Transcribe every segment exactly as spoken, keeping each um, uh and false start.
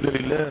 لله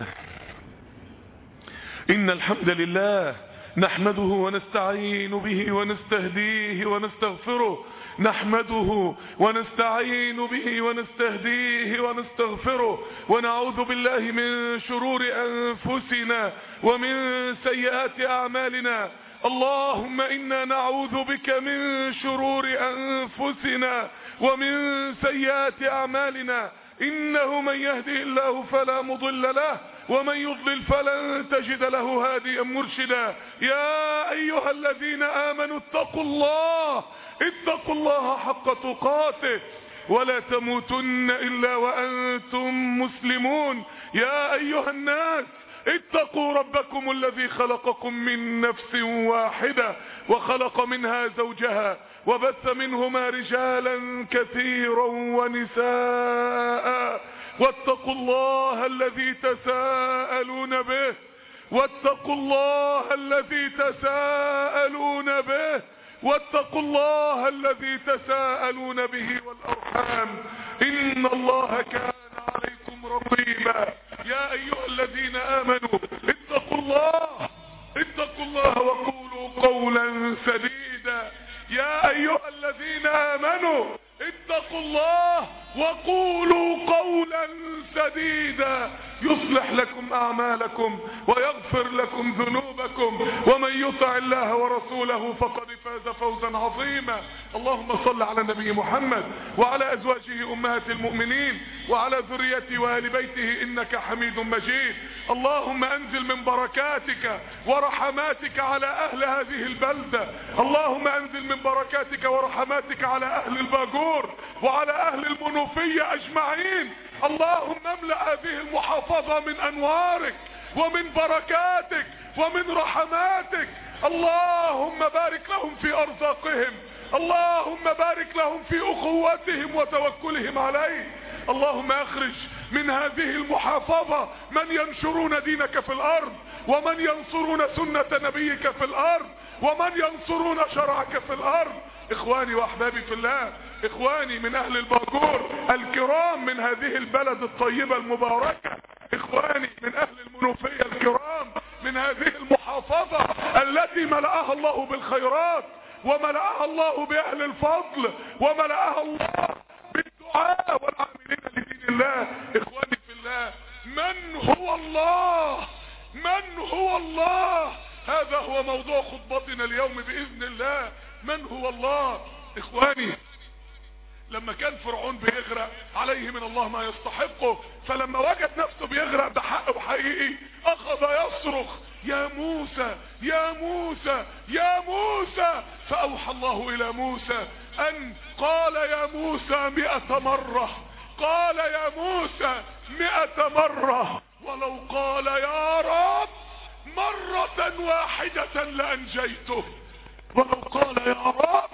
إن الحمد لله نحمده ونستعين به ونستهديه ونستغفره نحمده ونستعين به ونستهديه ونستغفره ونعوذ بالله من شرور أنفسنا ومن سيئات أعمالنا. اللهم إنا نعوذ بك من شرور أنفسنا ومن سيئات أعمالنا، إنه من يهدي الله فلا مضل له ومن يضلل فلن تجد له هاديا مرشدا. يا أيها الذين آمنوا اتقوا الله اتقوا الله حق تقاته ولا تموتن إلا وأنتم مسلمون. يا أيها الناس اتقوا ربكم الذي خلقكم من نفس واحدة وخلق منها زوجها وبث منهما رجالا كثيرا ونساء واتقوا الله الذي تساءلون به واتقوا الله الذي تساءلون به واتقوا الله الذي تساءلون به والأرحام إن الله كان عليكم رقيبا. يا أيها الذين آمنوا اتقوا الله اتقوا الله وقولوا قولا سديدا. يا أيها الذين آمنوا اتقوا الله وقولوا قولا سديدا يصلح لكم أعمالكم ويغفر لكم ذنوبكم ومن يطع الله ورسوله فقد فاز فوزا عظيما. اللهم صل على النبي محمد وعلى أزواجه أمهات المؤمنين وعلى ذريته وآل بيته إنك حميد مجيد. اللهم أنزل من بركاتك ورحماتك على أهل هذه البلدة. اللهم أنزل من بركاتك ورحماتك على أهل الباجور وعلى أهل المنوفية أجمعين. اللهم املأ هذه المحافظة من أنوارك ومن بركاتك ومن رحماتك. اللهم بارك لهم في أرزاقهم، اللهم بارك لهم في أخوتهم وتوكلهم عليك. اللهم اخرج من هذه المحافظة من ينشرون دينك في الأرض ومن ينصرون سنة نبيك في الأرض ومن ينصرون شرعك في الأرض. إخواني وأحبابي في الله، إخواني من أهل الباجور الكرام من هذه البلد الطيبة المباركة، إخواني من أهل المنوفية الكرام من هذه المحافظة التي ملأها الله بالخيرات وملأها الله بأهل الفضل وملأها الله بالدعاء والعاملين لدين الله. إخواني في الله، من هو الله؟ من هو الله؟ هذا هو موضوع خطبتنا اليوم بإذن الله. من هو الله؟ إخواني، لما كان فرعون بيغرق عليه من الله ما يستحقه، فلما وجد نفسه بيغرق بحق وحقيقي أخذ يصرخ يا موسى يا موسى يا موسى، فأوحى الله إلى موسى أن قال يا موسى مئة مرة، قال يا موسى مئة مرة، ولو قال يا رب مرة واحدة لأنجيته، ولو قال يا رب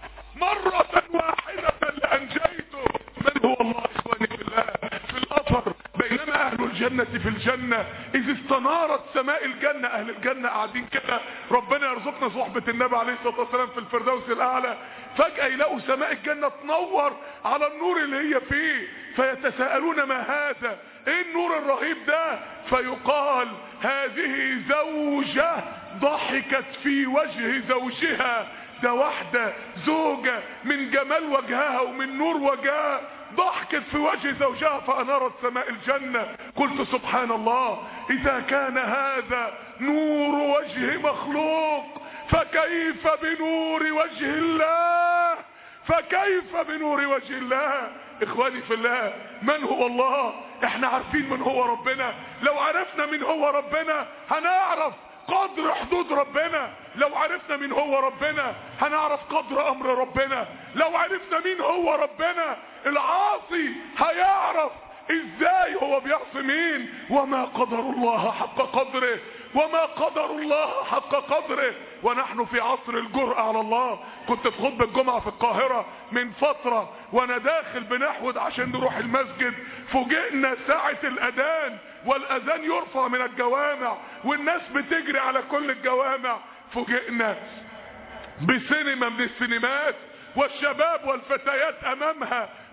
مرة واحدة لأنجيته. من هو الله إخواني في الله؟ في الأثر بينما أهل الجنة في الجنة إذ استنارت سماء الجنة، أهل الجنة قاعدين كده، ربنا يرزقنا صحبة النبي عليه الصلاة والسلام في الفردوس الأعلى، فجأة يلاقوا سماء الجنة تنور على النور اللي هي فيه، فيتساءلون ما هذا؟ ايه النور الرهيب ده؟ فيقال هذه زوجة ضحكت في وجه زوجها. ده واحدة زوجة من جمال وجهها ومن نور وجهها ضحكت في وجه زوجها فأنارت سماء الجنة. قلت سبحان الله، إذا كان هذا نور وجه مخلوق فكيف بنور وجه الله؟ فكيف بنور وجه الله؟ إخواني في الله، من هو الله؟ احنا عارفين من هو ربنا. لو عرفنا من هو ربنا هنعرف قدر حدود ربنا. لو عرفنا من هو ربنا هنعرف قدر امر ربنا. لو عرفنا مين هو ربنا العاصي هيعرف ازاي هو بيعصي مين. وما قدر الله حق قدره، وما قدر الله حق قدره، ونحن في عصر الجرأة على الله. كنت في خطبة الجمعة في القاهرة من فترة وانا داخل بنحود عشان نروح المسجد، فوجئنا ساعة الاذان والاذان يرفع من الجوامع والناس بتجري على كل الجوامع، فوجئنا بسينما من السينمات والشباب والفتيات امامها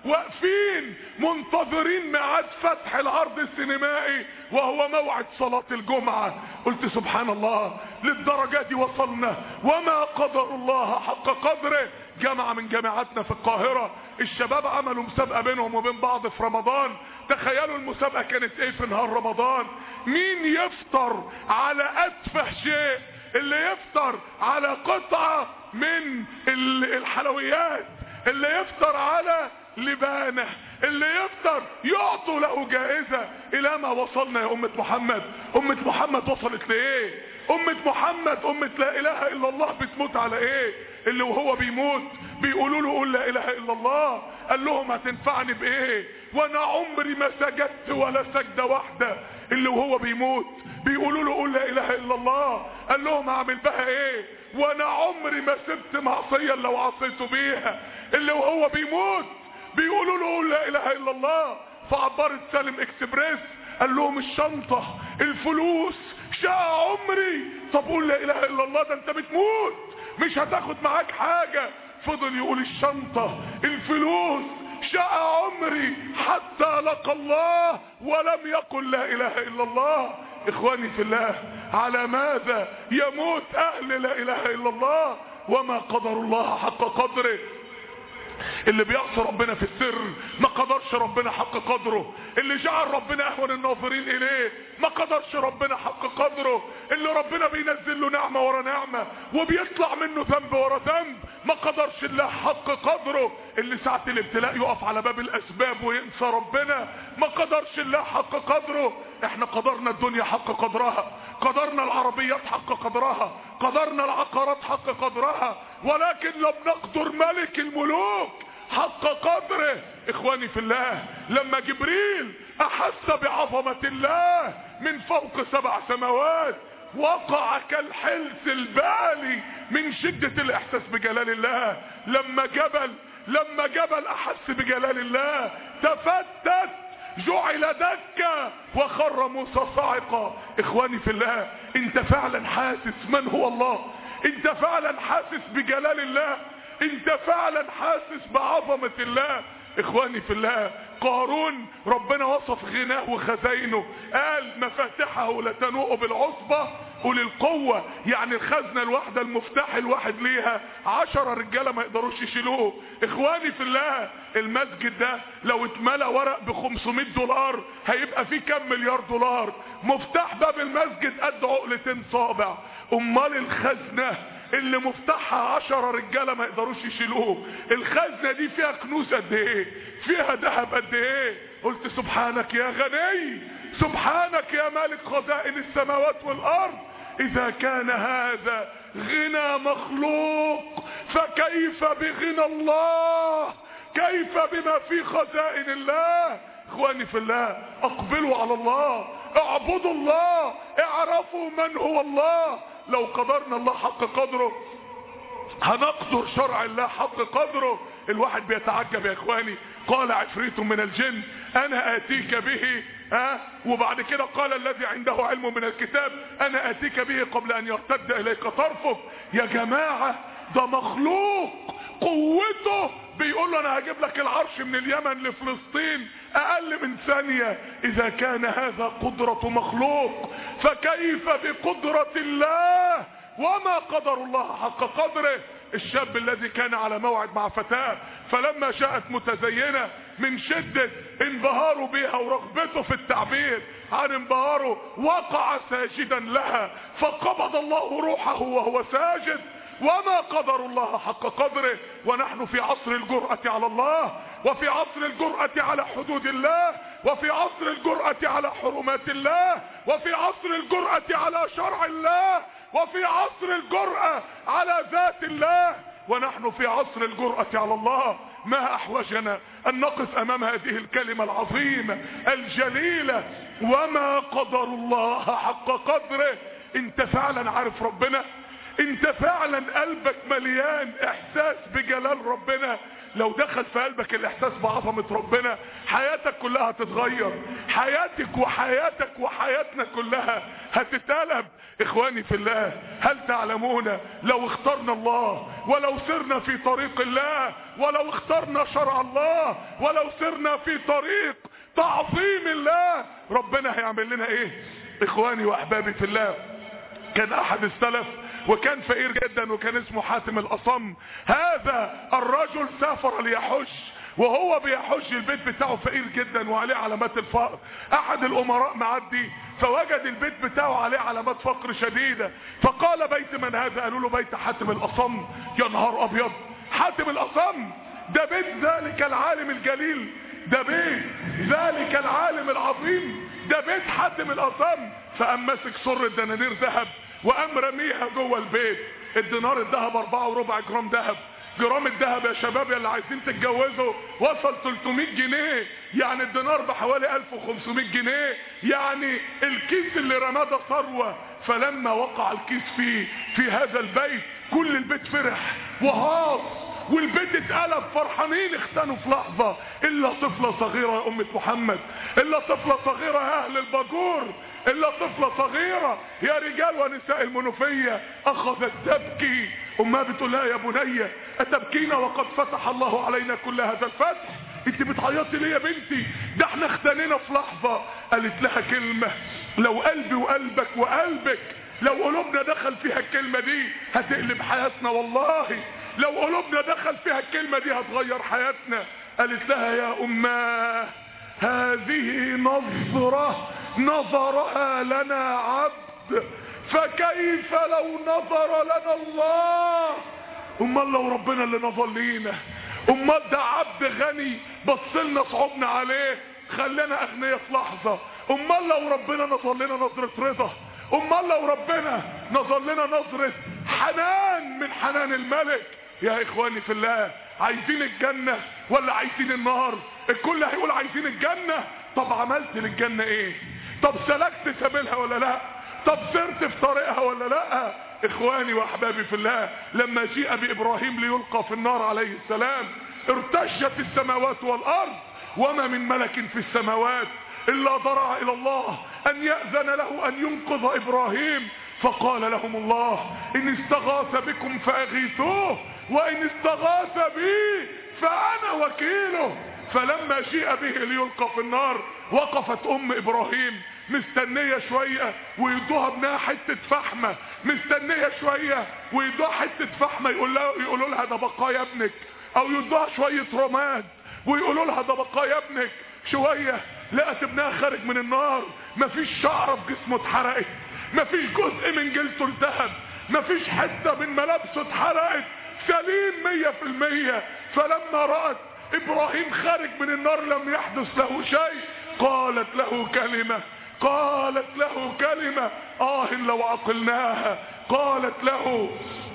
واقفين منتظرين ميعاد فتح العرض السينمائي وهو موعد صلاة الجمعة. قلت سبحان الله، للدرجة دي وصلنا وما قدر الله حق قدره. جامعة من جامعاتنا في القاهرة الشباب عملوا مسابقة بينهم وبين بعض في رمضان. تخيلوا المسابقة كانت ايه في نهار رمضان؟ مين يفطر على اتفه شيء، اللي يفطر على قطعة من الحلويات، اللي يفطر على لبانة، اللي يفطر يعطوا له جائزة. الى ما وصلنا يا امة محمد؟ امة محمد وصلت لايه؟ امة محمد امة لا اله الا الله بتموت على ايه؟ اللي وهو بيموت بيقولوا له قول لا اله الا الله، قال لهم هتنفعني بايه وانا عمري ما سجدت ولا سجدة واحدة. اللي وهو بيموت بيقولوا له قول لا اله الا الله، قال لهم هعمل بها ايه وانا عمري ما سبت معصية لو عصيته بيها. اللي وهو بيموت بيقولوا له قول لا اله الا الله. فعبرت سالم اكسبريس قال لهم الشنطة، الفلوس، شقة عمري. طب قول لا اله الا الله، ده انت بتموت مش هتاخد معاك حاجة. فضل يقول الشنطة، الفلوس، شقة عمري، حتى لقى الله ولم يقل لا اله الا الله. اخواني في الله، على ماذا يموت اهل لا اله الا الله؟ وما قدر الله حق قدره. اللي بيعصي ربنا في السر ما قدرش ربنا حق قدره. اللي جعل ربنا اهون الناظرين اليه ما قدرش ربنا حق قدره. اللي ربنا بينزل له نعمة ورا نعمة وبيطلع منه ذنب ورا ذنب ما قدرش الله حق قدره. اللي ساعة الابتلاء يقف على باب الاسباب وينسى ربنا ما قدرش الله حق قدره. احنا قدرنا الدنيا حق قدرها، قدرنا العربيات حق قدرها، قدرنا العقارات حق قدرها، ولكن لم نقدر ملك الملوك حق قدره. اخواني في الله، لما جبريل احس بعظمة الله من فوق سبع سماوات وقع كالحلس البالي من شدة الاحساس بجلال الله. لما جبل لما جبل احس بجلال الله تفتت، جعل دكا وخر موسى صاعقا. اخواني في الله، انت فعلا حاسس من هو الله؟ انت فعلا حاسس بجلال الله؟ انت فعلا حاسس بعظمة الله؟ اخواني في الله، قارون ربنا وصف غناه وخزاينه، قال مفاتحه لتنوء بالعصبة اولي القوة. يعني الخزنة الواحدة المفتاح الواحد ليها عشرة رجالة ما يقدروش يشيلوه. اخواني في الله، المسجد ده لو اتملى ورق بخمسمائة دولار هيبقى فيه كم مليار دولار. مفتاح باب المسجد قد عقلتين صابع. امال الخزنة اللي مفتاحها عشرة رجالة ما يقدروش يشيلوه، الخزنة دي فيها كنوز قد ايه؟ فيها ذهب قد ايه؟ قلت سبحانك يا غني، سبحانك يا مالك خزائن السماوات والارض. اذا كان هذا غنى مخلوق فكيف بغنى الله؟ كيف بما في خزائن الله؟ اخواني في الله، اقبلوا على الله، اعبدوا الله، اعرفوا من هو الله. لو قدرنا الله حق قدره هنقدر شرع الله حق قدره. الواحد بيتعجب يا اخواني، قال عفريت من الجن انا اتيك به، ها وبعد كده قال الذي عنده علم من الكتاب انا اتيك به قبل ان يرتد اليك طرفك. يا جماعة ده مخلوق قوته بيقول له انا هجيب لك العرش من اليمن لفلسطين اقل من ثانية. اذا كان هذا قدرة مخلوق فكيف بقدرة الله؟ وما قدر الله حق قدره. الشاب الذي كان على موعد مع فتاة فلما جاءت متزينة من شدة انبهاره بها ورغبته في التعبير عن انبهاره وقع ساجدا لها فقبض الله روحه وهو ساجد. وما قدر الله حق قدره. ونحن في عصر الجرأة على الله، وفي عصر الجرأة على حدود الله، وفي عصر الجرأة على حرمات الله، وفي عصر الجرأة على شرع الله، وفي عصر الجرأة على ذات الله. ونحن في عصر الجرأة على الله. ما احوجنا ان نقف امام هذه الكلمة العظيمة الجليلة وما قدر الله حق قدره. انت فعلا عارف ربنا؟ انت فعلا قلبك مليان احساس بجلال ربنا؟ لو دخل في قلبك الاحساس بعظمة ربنا حياتك كلها هتتغير، حياتك وحياتك وحياتنا كلها هتتقلب. اخواني في الله، هل تعلمون لو اخترنا الله ولو سرنا في طريق الله ولو اخترنا شرع الله ولو سرنا في طريق تعظيم الله ربنا هيعمل لنا ايه؟ اخواني واحبابي في الله، كان احد السلف وكان فقير جدا وكان اسمه حاتم الاصم. هذا الرجل سافر ليحج، وهو بيحج البيت بتاعه فقير جدا وعليه علامات الفقر. احد الامراء معدي فوجد البيت بتاعه عليه علامات فقر شديدة، فقال بيت من هذا؟ قالوا له بيت حاتم الاصم. يا نهار ابيض، حاتم الاصم ده بيت ذلك العالم الجليل، ده بيت ذلك العالم العظيم، ده بيت حاتم الاصم. فقام ماسك سر دنانير ذهب وقام رميها جوه البيت. الدينار الذهب اربعة وربع جرام ذهب. جرام الذهب يا شباب يا اللي عايزين تتجوزوا وصل ثلاثمائة جنيه، يعني الدينار بحوالي ألف وخمسمائة جنيه، يعني الكيس اللي رماه ده ثروه. فلما وقع الكيس فيه في هذا البيت كل البيت فرح وهاص والبيت اتقلب فرحانين، اختنوا في لحظة الا طفلة صغيرة يا امة محمد، الا طفلة صغيرة يا اهل الباجور، الا طفلة صغيرة يا رجال ونساء المنوفية اخذت تبكي. امها بتقول لها يا بنية اتبكينا وقد فتح الله علينا كل هذا الفتح؟ انت بتعيطي ليه يا بنتي؟ ده احنا اختنينا في لحظة. قالت لها كلمة لو قلبي وقلبك وقلبك لو قلوبنا دخل فيها الكلمة دي هتقلب حياتنا، والله لو قلوبنا دخل فيها الكلمة دي هتغير حياتنا. قالت لها يا أماه هذه نظرة نظرها لنا عبد فكيف لو نظر لنا الله؟ امال لو ربنا اللي نظر لينا؟ امال ده عبد غني بصلنا صعبنا عليه خلينا اغنياء في لحظة. امال لو ربنا نظر لنا نظرة رضا؟ امال لو ربنا نظر لنا نظرة حنان من حنان الملك؟ يا اخواني في الله، عايزين الجنة ولا عايزين النار؟ الكل هيقول عايزين الجنة. طب عملت للجنة ايه؟ طب سلكت سبيلها ولا لا؟ طب سرت في طريقها ولا لا؟ اخواني واحبابي في الله، لما جيء بابراهيم ليلقى في النار عليه السلام ارتجت السماوات والارض وما من ملك في السماوات الا ضرع الى الله ان يأذن له ان ينقذ ابراهيم. فقال لهم الله ان استغاث بكم فاغيثوه وان استغاث بي فانا وكيله. فلما جيء به ليلقى في النار وقفت ام ابراهيم مستنية شوية ويدوها ابنها حتة فحمة، مستنية شوية ويدوها حتة فحمة يقولوا لها ده بقايا ابنك، او يدوها شوية رماد ويقولوا لها ده بقايا ابنك. شوية لقت ابنها خارج من النار، مفيش شعرة في جسمه اتحرقت، مفيش جزء من جلده الذهب، مفيش حتة من ملابسه اتحرقت، سليم مية في المية. فلما رأت ابراهيم خارج من النار لم يحدث له شيء، قالت له كلمة قالت له كلمة آه لو عقلناها. قالت له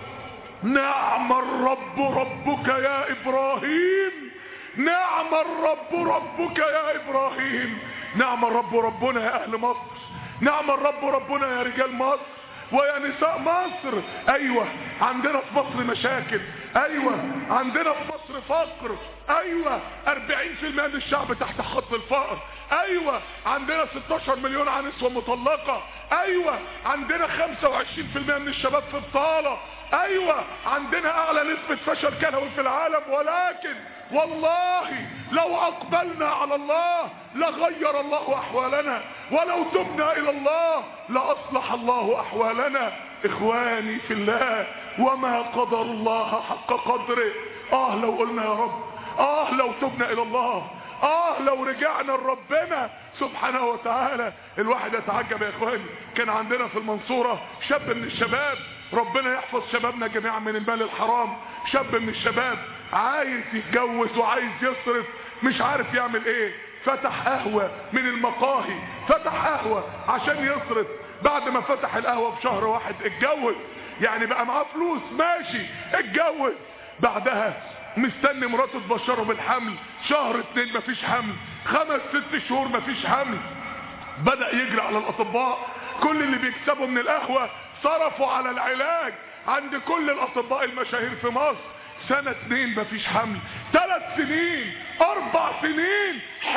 نعم الرب ربك يا إبراهيم، نعم الرب ربك يا إبراهيم. نعم الرب ربنا يا أهل مصر، نعم الرب ربنا يا رجال مصر ويا نساء مصر. ايوه عندنا في مصر مشاكل، ايوه عندنا في مصر فقر، ايوه أربعين في المية من الشعب تحت خط الفقر، ايوه عندنا ستاشر مليون نسوة مطلقة، ايوه عندنا خمسة وعشرين في المية من الشباب في بطالة، ايوه عندنا اعلى نسبة فشل كلوي في العالم. ولكن والله لو اقبلنا على الله لغير الله احوالنا، ولو تبنا الى الله لاصلح الله احوالنا. اخواني في الله، وما قدر الله حق قدره. اه لو قلنا يا رب، اه لو تبنا الى الله، اه لو رجعنا لربنا سبحانه وتعالى. الواحد يتعجب يا اخواني، كان عندنا في المنصورة شاب من الشباب، ربنا يحفظ شبابنا جميعا من المال الحرام، شاب من الشباب عايز يتجوز وعايز يصرف مش عارف يعمل ايه، فتح قهوة من المقاهي، فتح قهوة عشان يصرف. بعد ما فتح القهوة بشهر واحد اتجوز، يعني بقى معاه فلوس ماشي اتجوز. بعدها مستني مراته تبشره بالحمل، شهر اتنين مفيش حمل، خمس ست شهور مفيش حمل. بدأ يجري على الاطباء، كل اللي بيكسبوا من القهوة صرفوا على العلاج عند كل الاطباء المشاهير في مصر. سنة اتنين مفيش حمل، ثلاث سنين، اربع سنين،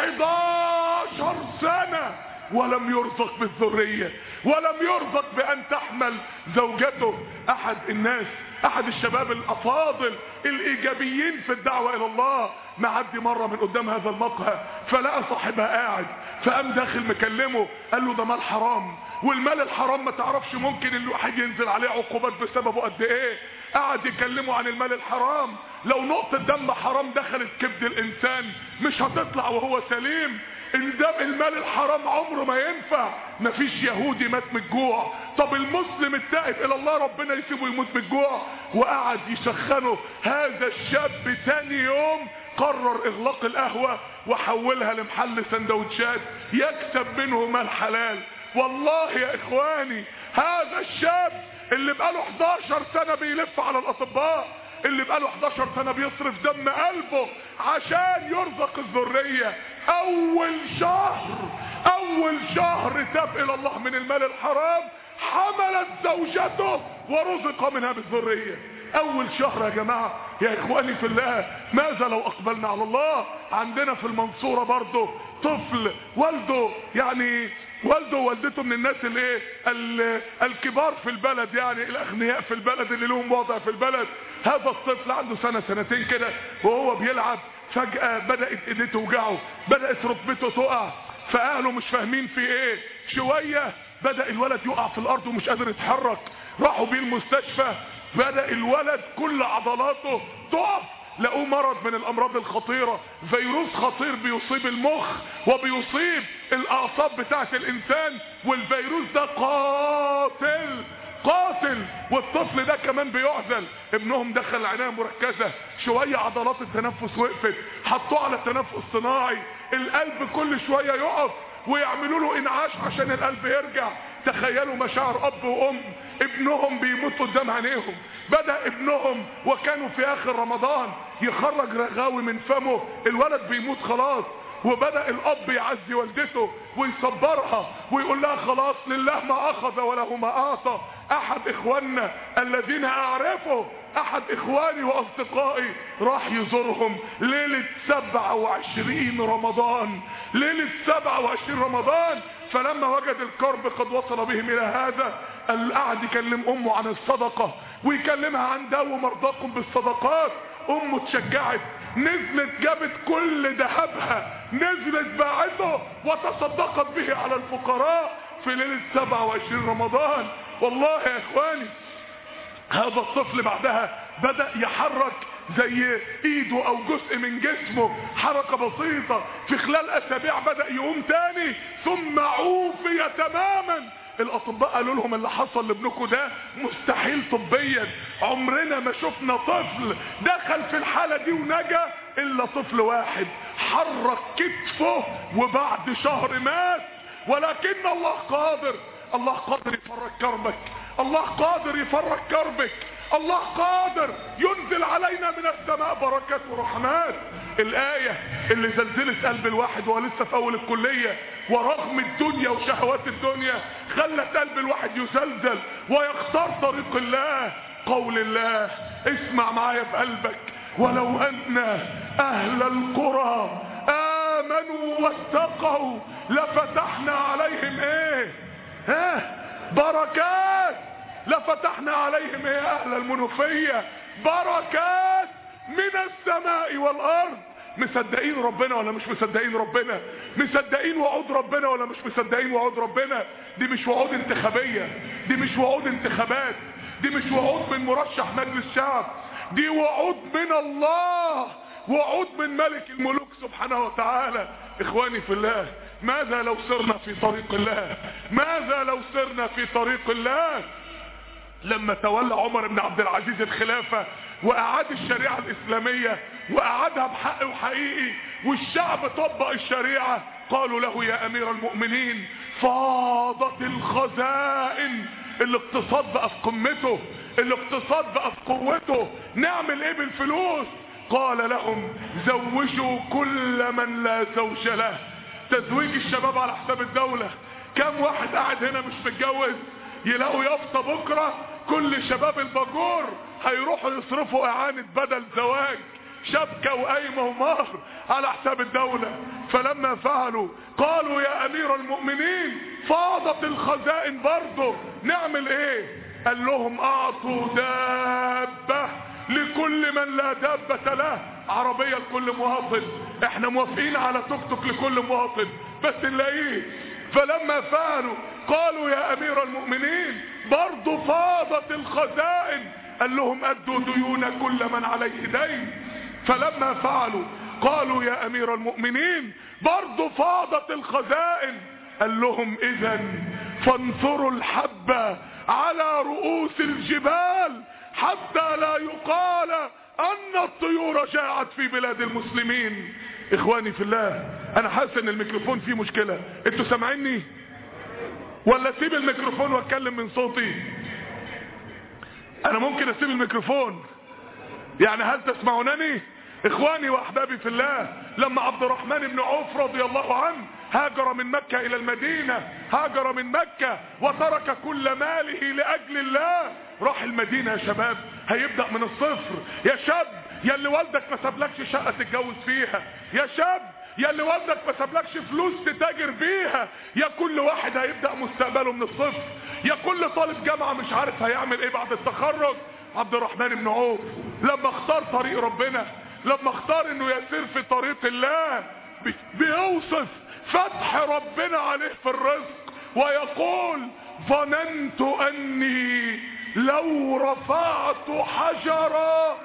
حداشر سنة ولم يرزق بالذرية، ولم يرزق بان تحمل زوجته. احد الناس، احد الشباب الافاضل الايجابيين في الدعوة الى الله، معدي مرة من قدام هذا المقهى فلقى صاحبها قاعد، فقام داخل مكلمه، قال له ده مال حرام، والمال الحرام ما تعرفش ممكن الواحد ينزل عليه عقوبات بسببه قد ايه. قعد يكلمه عن المال الحرام، لو نقطة دم حرام دخلت كبد الانسان مش هتطلع وهو سليم. الدم المال الحرام عمره ما ينفع. مفيش يهودي مات من الجوع، طب المسلم التائب الى الله ربنا يسيبه يموت من الجوع؟ وقعد يسخنه. هذا الشاب تاني يوم قرر اغلاق القهوة وحولها لمحل سندوتشات يكسب منه مال حلال. والله يا اخواني هذا الشاب اللي بقاله حداشر سنة بيلف على الاطباء، اللي بقاله حداشر سنة بيصرف دم قلبه عشان يرزق الذرية، اول شهر اول شهر تاب الى الله من المال الحرام حملت زوجته ورزق منها بالذرية. اول شهر يا جماعة يا اخواني في الله. ماذا لو اقبلنا على الله؟ عندنا في المنصورة برضه طفل والده يعني والده ووالدته من الناس الايه الكبار في البلد، يعني الاغنياء في البلد اللي لهم وضع في البلد. هذا الطفل عنده سنة سنتين كده وهو بيلعب فجأة بدأت ايديه توجعه، بدأت ركبته تقع، فاهله مش فاهمين في ايه. شوية بدأ الولد يقع في الارض ومش قادر يتحرك، راحوا بيه المستشفى، بدأ الولد كل عضلاته تقف، لقوه مرض من الامراض الخطيرة، فيروس خطير بيصيب المخ وبيصيب الاعصاب بتاعت الانسان، والفيروس ده قاتل قاتل والطفل ده كمان بيعزل. ابنهم دخل العناية مركزة، شوية عضلات التنفس وقفت، حطوه على تنفس صناعي، القلب كل شوية يقف ويعملوا له انعاش عشان القلب يرجع. تخيلوا مشاعر اب وام، ابنهم بيموت قدام عينيهم. بدأ ابنهم وكانوا في اخر رمضان يخرج رغاوي من فمه، الولد بيموت خلاص، وبدأ الاب يعزي والدته ويصبرها ويقول لها خلاص لله ما اخذ وله ما اعطى. احد اخواننا الذين اعرفه، احد اخواني واصدقائي راح يزورهم ليلة سبعة وعشرين رمضان، ليلة سبعة وعشرين رمضان، فلما وجد الكرب قد وصل بهم الى هذا قعد يكلم امه عن الصدقة ويكلمها عن داووا مرضاكم بالصدقات. امه اتشجعت، نزلت جابت كل ذهبها، نزلت باعته وتصدقت به على الفقراء في ليلة سبعة وعشرين رمضان. والله يا اخواني هذا الطفل بعدها بدأ يحرك زي ايده او جزء من جسمه حركة بسيطة، في خلال اسابيع بدأ يقوم تاني ثم عوفي تماما. الاطباء قالوا لهم اللي حصل لابنكم ده مستحيل طبيا، عمرنا ما شفنا طفل دخل في الحالة دي ونجا الا طفل واحد حرك كتفه وبعد شهر مات. ولكن الله قادر، الله قادر يفرج كربك، الله قادر يفرج كربك، الله قادر ينزل علينا من السماء بركات ورحمات. الآية اللي زلزلت قلب الواحد وهو لسه في أول الكلية، ورغم الدنيا وشهوات الدنيا خلت قلب الواحد يزلزل ويختار طريق الله. قول الله اسمع معايا في قلبك، ولو أن أهل القرى آمنوا واتقوا لفتحنا عليهم ايه ها بركات، لفتحنا عليهم ايه اهل المنوفية بركات من السماء والارض. مصدقين ربنا ولا مش مصدقين ربنا؟ مصدقين وعود ربنا ولا مش مصدقين وعود ربنا؟ دي مش وعود انتخابية، دي مش وعود انتخابات، دي مش وعود من مرشح مجلس شعب، دي وعود من الله، وعود من ملك الملوك سبحانه وتعالى. اخواني في الله، ماذا لو سرنا في طريق الله؟ ماذا لو سرنا في طريق الله؟ لما تولى عمر بن عبد العزيز الخلافة واعاد الشريعة الاسلامية واعادها بحق وحقيقي والشعب طبق الشريعة، قالوا له يا امير المؤمنين فاضت الخزائن، الاقتصاد بقى في قمته، الاقتصاد بقى في قوته، نعمل ايه بالفلوس؟ قال لهم زوجوا كل من لا زوج له. تزويج الشباب على حساب الدولة. كم واحد قاعد هنا مش متجوز يلاقوا يافطة بكرة كل شباب الباجور هيروحوا يصرفوا اعانة بدل زواج، شبكة وقايمة ومهر على حساب الدولة. فلما فعلوا قالوا يا امير المؤمنين فاضت الخزائن برضه، نعمل ايه؟ قال لهم اعطوا دابة لكل من لا دابة له، عربية لكل مواطن، احنا موافقين على توك توك لكل مواطن بس نلاقيه. فلما فعلوا قالوا يا امير المؤمنين برضو فاضت الخزائن، قال لهم ادوا ديون كل من عليه دين. فلما فعلوا قالوا يا امير المؤمنين برضو فاضت الخزائن، قال لهم اذا فانثروا الحبة على رؤوس الجبال حتى لا يقال ان الطيور جاعت في بلاد المسلمين. اخواني في الله، انا حاسس ان الميكروفون فيه مشكلة، انتوا سامعيني ولا اسيب الميكروفون واتكلم من صوتي؟ انا ممكن اسيب الميكروفون، يعني هل تسمعونني؟ اخواني واحبابي في الله، لما عبد الرحمن بن عوف رضي الله عنه هاجر من مكة الى المدينة، هاجر من مكة وترك كل ماله لاجل الله، راح المدينة يا شباب، هيبدأ من الصفر. يا شاب يا اللي والدك ما سابلكش شقة تتجوز فيها، يا شاب يا اللي والدك ما سابلكش فلوس تتاجر بيها، يا كل واحد هيبدأ مستقبله من الصفر، يا كل طالب جامعة مش عارف هيعمل ايه بعد التخرج. عبد الرحمن بن عوف لما اختار طريق ربنا، لما اختار انه يسير في طريق الله، بيوصف فتح ربنا عليه في الرزق ويقول ظننت اني لو رفعت حجرا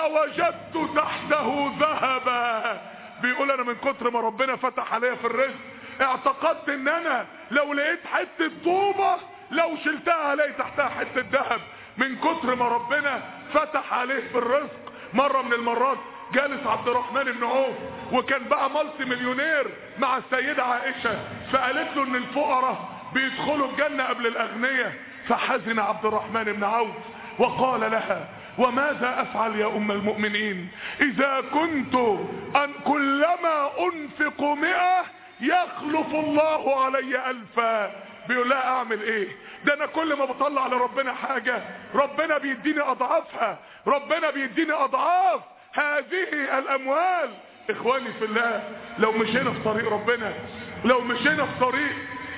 لوجدت تحته ذهبا. بيقول انا من كتر ما ربنا فتح عليا في الرزق اعتقدت ان انا لو لقيت حتة طوبة لو شلتها هلاقي تحتها حتة ذهب، من كتر ما ربنا فتح عليه في الرزق. مرة من المرات جالس عبد الرحمن بن عوف وكان بقى مالتي مليونير مع السيدة عائشة، فقالت له ان الفقراء بيدخلوا الجنة قبل الاغنياء، فحزن عبد الرحمن بن عوف وقال لها وماذا افعل يا ام المؤمنين اذا كنت ان كلما انفق مئة يخلف الله علي الفا. بيقول لها اعمل ايه؟ ده انا كل ما بطلع لربنا حاجة ربنا بيديني اضعافها، ربنا بيديني اضعاف هذه الاموال. اخواني في الله، لو مشينا في طريق ربنا، لو مشينا في طريق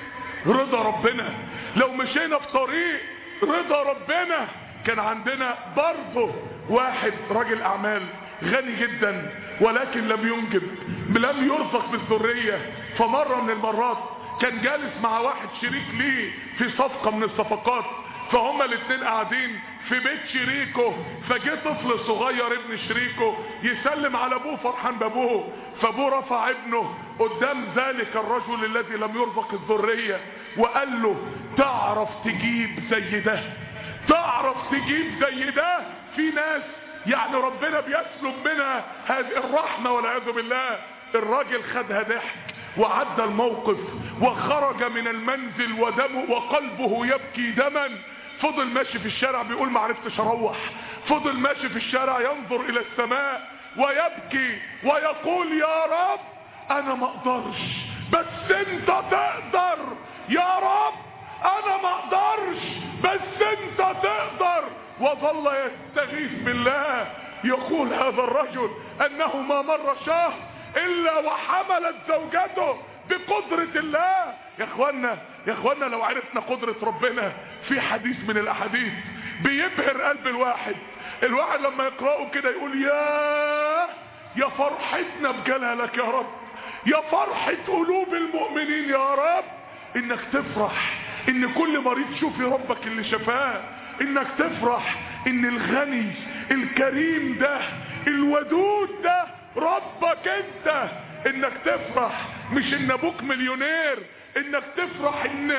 رضا ربنا، لو مشينا في طريق رضا ربنا، كان عندنا برضه واحد راجل اعمال غني جدا ولكن لم ينجب، لم يرزق بالذرية. فمرة من المرات كان جالس مع واحد شريك ليه في صفقة من الصفقات، فهما الاثنين قاعدين في بيت شريكه، فجه طفل صغير ابن شريكه يسلم على ابوه فرحان بابوه، فابوه رفع ابنه قدام ذلك الرجل الذي لم يرزق الذرية وقال له تعرف تجيب زي ده، تعرف تجيب زي ده؟ في ناس يعني ربنا بيسلب منها هذه الرحمة والعياذ بالله. الراجل خدها ضحك وعدى الموقف وخرج من المنزل ودمه وقلبه يبكي دما، فضل ماشي في الشارع بيقول ما عرفتش اروح، فضل ماشي في الشارع ينظر الى السماء ويبكي ويقول يا رب انا ما اقدرش بس انت تقدر، يا رب انا ما اقدرش بس انت تقدر. وظل يستغيث بالله. يقول هذا الرجل انه ما مر شهر الا وحملت زوجته بقدرة الله. يا اخوانا يا اخوانا لو عرفنا قدرة ربنا، في حديث من الاحاديث بيبهر قلب الواحد، الواحد لما يقرأه كده يقول يا يا فرحتنا بجلالك يا رب، يا فرحة قلوب المؤمنين يا رب، انك تفرح ان كل مريض شوفي ربك اللي شفاه، انك تفرح ان الغني الكريم ده الودود ده ربك انت، انك تفرح مش ان ابوك مليونير، انك تفرح ان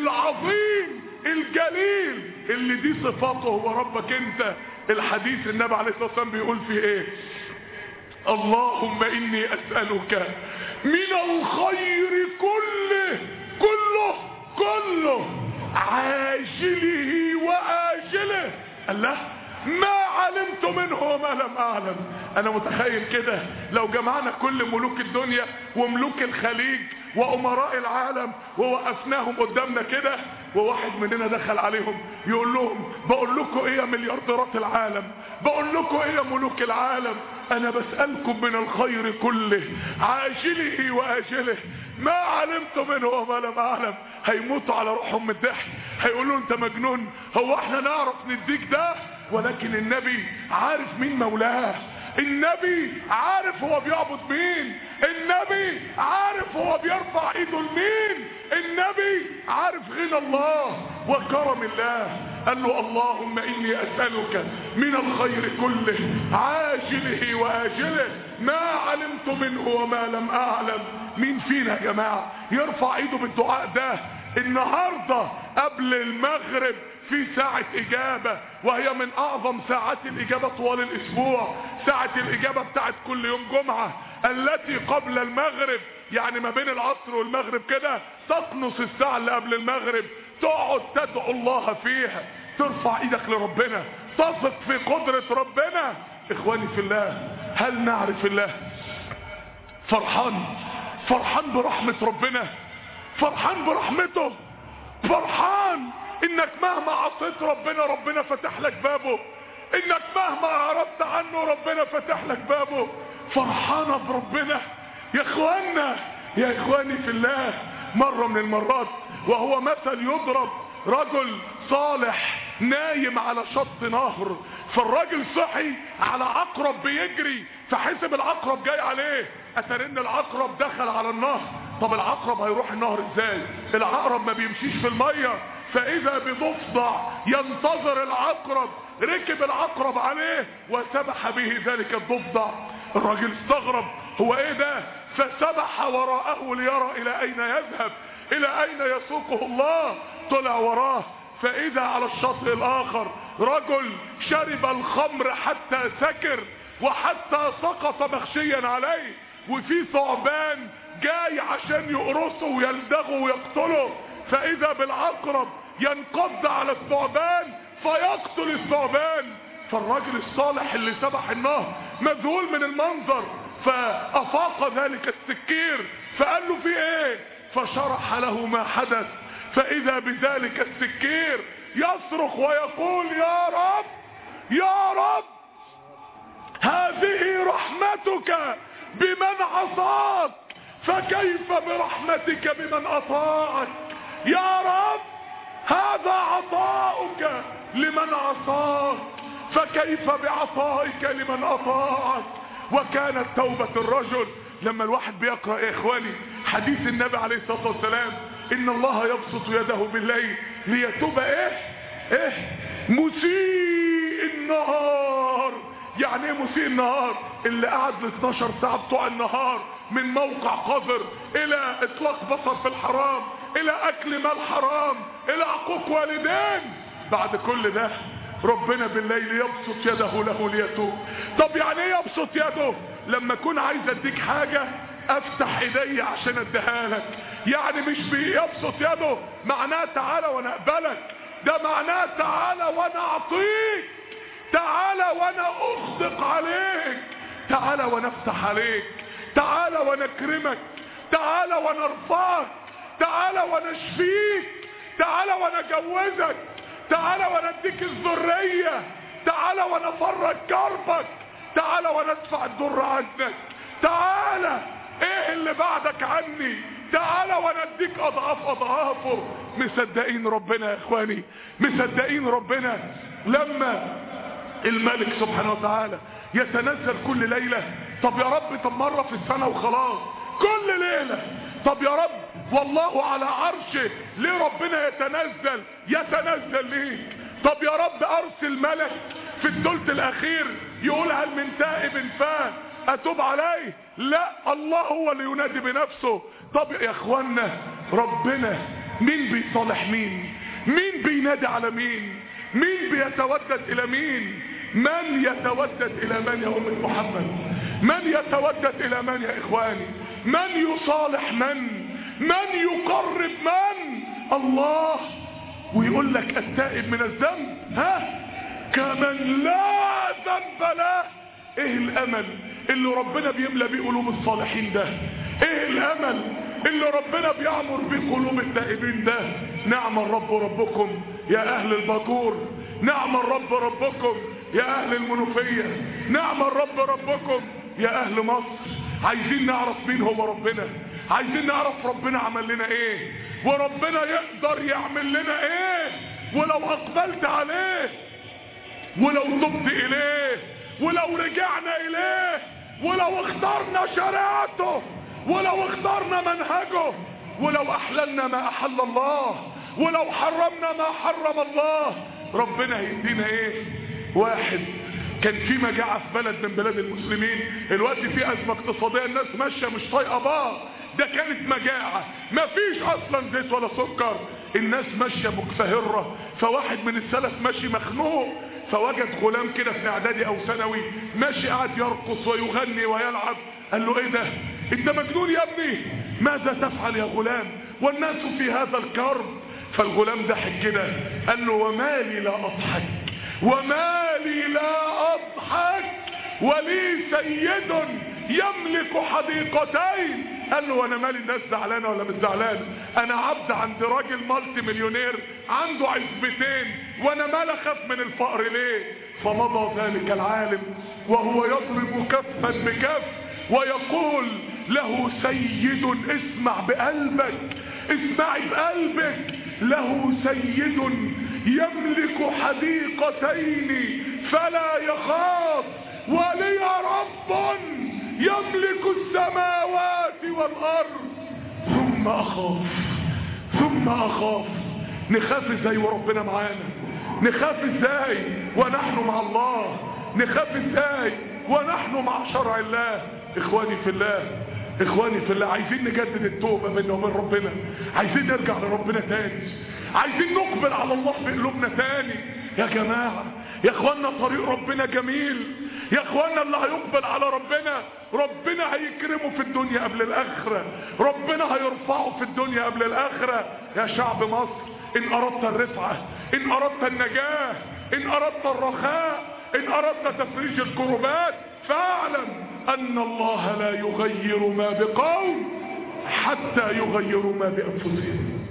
العظيم الجليل اللي دي صفاته هو ربك انت. الحديث النبي عليه الصلاة والسلام بيقول فيه ايه؟ اللهم اني اسألك من الخير كله كله كله عاجله واجله. الله ما علمت منه وما لم اعلم. انا متخيل كده لو جمعنا كل ملوك الدنيا وملوك الخليج وامراء العالم ووقفناهم قدامنا كده، وواحد مننا دخل عليهم يقول لهم بقول لكم ايه يا مليارديرات العالم، بقول لكم ايه يا ملوك العالم، انا بسألكم من الخير كله عاجله واجله ما علمت منه وما لم اعلم. هيموتوا على روحهم من الضحك، هيقولوا انت مجنون، هو احنا نعرف نديك ده؟ ولكن النبي عارف مين مولاه، النبي عارف هو بيعبد مين، النبي عارف هو بيرفع ايده لمين، النبي عارف غنى الله وكرم الله. قال له اللهم اني اسألك من الخير كله عاجله واجله ما علمت منه وما لم اعلم. مين فينا يا جماعة يرفع ايده بالدعاء ده النهاردة قبل المغرب في ساعة اجابة، وهي من اعظم ساعات الاجابة طوال الاسبوع، ساعة الاجابة بتاعت كل يوم جمعة التي قبل المغرب، يعني ما بين العصر والمغرب كده تقنص الساعة اللي قبل المغرب، تقعد تدعو الله فيها، ترفع ايدك لربنا، تثق في قدرة ربنا. اخواني في الله، هل نعرف الله؟ فرحان فرحان برحمة ربنا، فرحان برحمته، فرحان انك مهما عصيت ربنا ربنا فتح لك بابه، انك مهما اعرضت عنه ربنا فتح لك بابه. فرحانة بربنا يا اخوانا، يا اخواني في الله. مرة من المرات وهو مثل يضرب، رجل صالح نايم على شط نهر، فالراجل صحي على عقرب بيجري، فحسب العقرب جاي عليه، اتاري ان العقرب دخل على النهر. طب العقرب هيروح النهر ازاي؟ العقرب ما بيمشيش في المية. فاذا بضفدع ينتظر العقرب، ركب العقرب عليه وسبح به ذلك الضفدع. الراجل استغرب، هو ايه ده؟ فسبح وراءه ليرى الى اين يذهب، الى اين يسوقه الله. طلع وراه، فاذا على الشاطئ الاخر رجل شرب الخمر حتى سكر وحتى سقط مغشيا عليه، وفي ثعبان جاي عشان يقرصه ويلدغه ويقتله، فاذا بالعقرب ينقض على الثعبان فيقتل الثعبان. فالراجل الصالح اللي سبح النهر مذهول من المنظر، فافاق ذلك السكير فقال له في ايه؟ فشرح له ما حدث، فاذا بذلك السكير يصرخ ويقول يا رب يا رب هذه رحمتك بمن عصاك فكيف برحمتك بمن اطاعك، يا رب هذا عطاؤك لمن عصاك فكيف بعطائك لمن اطاعك. وكانت توبة الرجل لما الواحد بيقرأ يا اخواني حديث النبي عليه الصلاة والسلام ان الله يبسط يده بالليل ليتوب ايه ايه مسيء النهار. يعني ايه مسيء النهار؟ اللي قعد ل اتناشر ساعة بتوع النهار من موقع قذر الى اطلاق بصر في الحرام الى اكل مال حرام الى عقوق والدين، بعد كل ده ربنا بالليل يبسط يده له ليتوب. طب يعني ايه يبسط يده؟ لما اكون عايز اديك حاجة افتح ايدي عشان اديها لك، يعني مش بيبسط يده معناه تعالى وانا اقبلك، ده معناه تعالى وانا اعطيك، تعالى وانا اصدق عليك، تعالى وانا افتح عليك، تعالى وانا اكرمك، تعالى وانا ارفعك، تعالى وانا اشفيك، تعالى وانا اجوزك، تعالى وانا اديك الذرية، تعالى وانا افرج كربك، تعالى وانا ادفع الضر عنك، تعالى ايه اللي بعدك عني، تعالى وانا اديك اضعاف اضعافه. مصدقين ربنا يا اخواني، مصدقين ربنا لما الملك سبحانه وتعالى يتنزل كل ليلة. طب يا رب طب مرة في السنة وخلاص، كل ليلة. طب يا رب والله على عرشه، ليه ربنا يتنزل يتنزل ليه؟ طب يا رب ارسل ملك في الثلث الاخير يقول هل من تائب فاه اتوب عليه؟ لا، الله هو اللي ينادي بنفسه. طب يا اخوانا ربنا مين بيصالح مين؟ مين بينادي على مين؟ مين بيتودد الى مين؟ من يتودد الى من يا أمة محمد؟ من يتودد الى من يا اخواني؟ من يصالح من؟ من يقرب من؟ الله. ويقول لك التائب من الذنب ها كمن لا ذنب له. ايه الامل اللي ربنا بيملى بيه قلوب الصالحين ده؟ ايه الامل اللي ربنا بيعمر بقلوب التائبين ده. نعم الرب ربكم يا اهل الباجور، نعم الرب ربكم يا اهل المنوفية، نعم الرب ربكم يا اهل مصر. عايزين نعرف مين هو ربنا، عايزين نعرف ربنا عمل لنا ايه، وربنا يقدر يعمل لنا ايه، ولو اقبلت عليه، ولو تبت اليه، ولو رجعنا اليه، ولو اخترنا شريعته، ولو اخترنا منهجه، ولو احللنا ما احل الله، ولو حرمنا ما حرم الله، ربنا هيدينا ايه؟ واحد كان في مجاعة في بلد من بلاد المسلمين، الوقت في ازمة اقتصادية، الناس ماشية مش طايقة بعض، ده كانت مجاعة، مفيش اصلا زيت ولا سكر، الناس ماشية مكفهرة. فواحد من السلف ماشي مخنوق، فوجد غلام كده في اعدادي او ثانوي ماشي قاعد يرقص ويغني ويلعب، قال له ايه ده؟ انت مجنون يا ابني؟ ماذا تفعل يا غلام والناس في هذا الكرب؟ فالغلام ضحك كده قال له وما لي لا اضحك، وما لي لا اضحك ولي سيد يملك حديقتين. قال له وانا مالي الناس زعلانه ولا مش زعلانه؟ انا عبد عند راجل مالتي مليونير عنده عزبتين، وانا مال اخاف من الفقر ليه؟ فمضى ذلك العالم وهو يضرب كفا بكف ويقول له سيد، اسمع بقلبك، اسمعي بقلبك، له سيد يملك حديقتين فلا يخاف، ولي رب يملك السماوات والارض ثم اخاف، ثم اخاف. نخاف ازاي وربنا معانا؟ نخاف ازاي ونحن مع الله؟ نخاف ازاي ونحن مع شرع الله؟ اخواني في الله، اخواني في الله، عايزين نجدد التوبة بيننا وبين ربنا، عايزين نرجع لربنا تاني، عايزين نقبل على الله بقلوبنا تاني. يا جماعة يا اخوانا طريق ربنا جميل، يا اخوانا اللي هيقبل على ربنا ربنا هيكرمه في الدنيا قبل الاخرة، ربنا هيرفعه في الدنيا قبل الاخرة. يا شعب مصر، ان اردت الرفعة، ان اردت النجاة، ان اردت الرخاء، ان اردت تفريج الكربات، فاعلم ان الله لا يغير ما بقوم حتى يغيروا ما بانفسهم.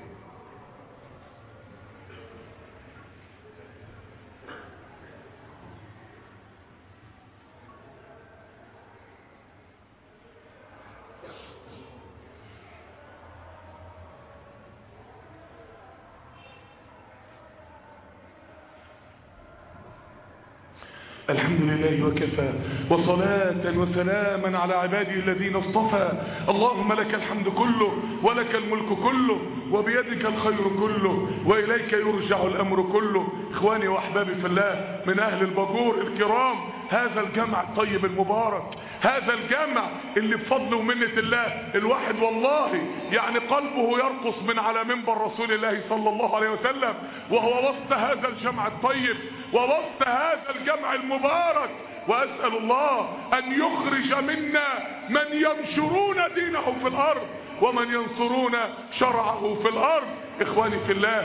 الحمد لله وكفى، وصلاة وسلاما على عباده الذين اصطفى. اللهم لك الحمد كله، ولك الملك كله، وبيدك الخير كله، وإليك يرجع الأمر كله. إخواني وأحبابي في الله من أهل الباجور الكرام، هذا الجمع الطيب المبارك، هذا الجمع اللي بفضل ومنة الله الواحد والله يعني قلبه يرقص من على منبر رسول الله صلى الله عليه وسلم وهو وسط هذا الجمع الطيب ووسط هذا الجمع المبارك. وأسأل الله أن يخرج منا من ينشرون دينه في الأرض ومن ينصرون شرعه في الأرض. إخواني في الله،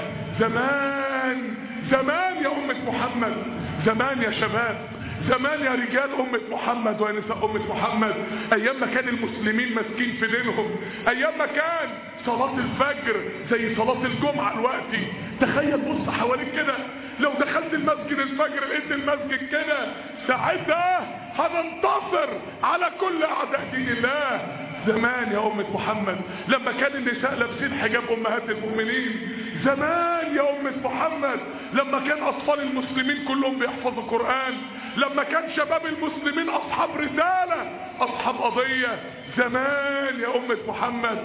زمان زمان يا أمة محمد، زمان يا شباب، زمان يا رجال أمة محمد ويا نساء أمة محمد، أيام ما كان المسلمين ماسكين في دينهم، أيام ما كان صلاة الفجر زي صلاة الجمعة دلوقتي. تخيل بص حواليك كده، لو دخلت المسجد الفجر لقيت المسجد كده، ساعتها هننتصر على كل أعداء دين الله. زمان يا أمة محمد لما كان النساء لابسين حجاب أمهات المؤمنين، زمان يا أمة محمد لما كان أطفال المسلمين كلهم بيحفظوا قرآن، لما كان شباب المسلمين أصحاب رسالة، أصحاب قضية. زمان يا أمة محمد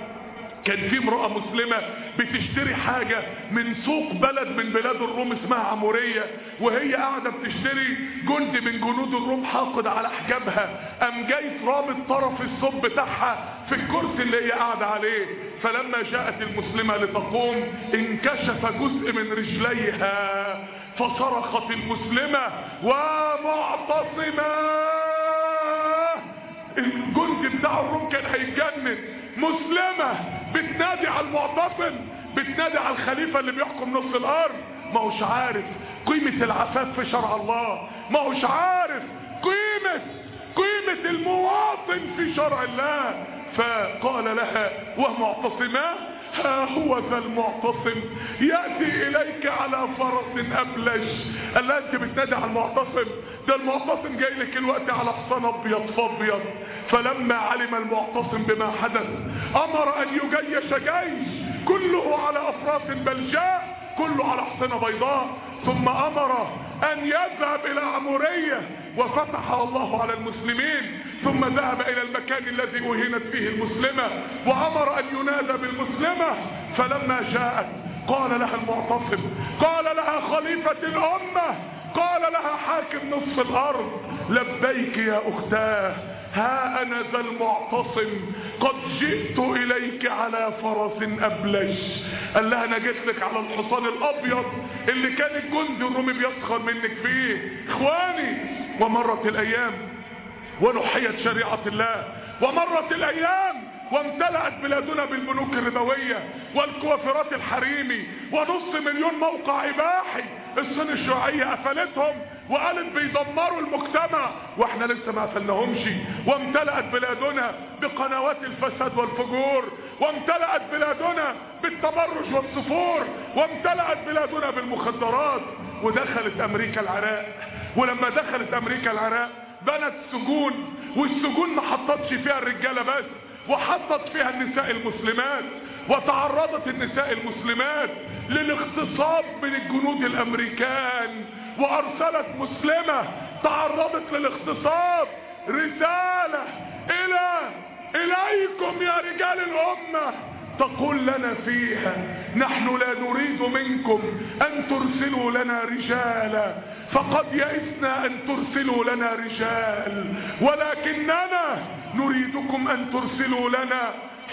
كان في امرأة مسلمة بتشتري حاجة من سوق بلد من بلاد الروم اسمها عمورية، وهي قاعدة بتشتري، جند من جنود الروم حاقد على حجابها قام جاي رابط طرف الثوب بتاعها في الكرسي اللي هي قاعدة عليه. فلما جاءت المسلمة لتقوم انكشف جزء من رجليها، فصرخت المسلمة ومعتصمة. الجند بتاع الروم كان هيتجنن، مسلمة بتنادي على المعتصم، بتنادي على الخليفة اللي بيحكم نص الارض. ما هوش عارف قيمة العفاف في شرع الله، ما هوش عارف قيمة قيمة المواطن في شرع الله. فقال لها ومعتصما ها هو ذا المعتصم يأتي إليك على فرس أبلج. قال لها انت بتنادي على المعتصم؟ ده المعتصم جاي لك الوقت على حصان ابيض فابيض. فلما علم المعتصم بما حدث امر ان يجيش جيش كله على افراس بلجاء، كله على حصانة بيضاء، ثم امر ان يذهب الى عمورية وفتح الله على المسلمين، ثم ذهب الى المكان الذي اهينت فيه المسلمة وامر ان ينادى بالمسلمة. فلما جاءت قال لها المعتصم، قال لها خليفة الامة، قال لها حاكم نصف الارض لبيك يا اختاه، ها انا ذا المعتصم قد جئت اليك على فرس ابلج. قال لها انا جيت لك على الحصان الابيض اللي كان الجندي الرومي بيسخر منك فيه. اخواني، ومرت الايام ونحيت شريعة الله، ومرت الايام وامتلأت بلادنا بالبنوك الربوية والكوافرات الحريمي ونص مليون موقع اباحي. الصين الشيوعية قفلتهم وقالت بيدمروا المجتمع واحنا لسه ما قفلناهمش. وامتلأت بلادنا بقنوات الفساد والفجور، وامتلأت بلادنا بالتبرج والسفور، وامتلأت بلادنا بالمخدرات. ودخلت امريكا العراق، ولما دخلت امريكا العراق بنت سجون، والسجون ما حطتش فيها الرجالة بس، وحطت فيها النساء المسلمات، وتعرضت النساء المسلمات للاغتصاب من الجنود الامريكان، وارسلت مسلمة تعرضت للاغتصاب رسالة الى اليكم يا رجال الامة تقول لنا فيها نحن لا نريد منكم ان ترسلوا لنا رجالا، فقد يئسنا ان ترسلوا لنا رجال، ولكننا نريدكم ان ترسلوا لنا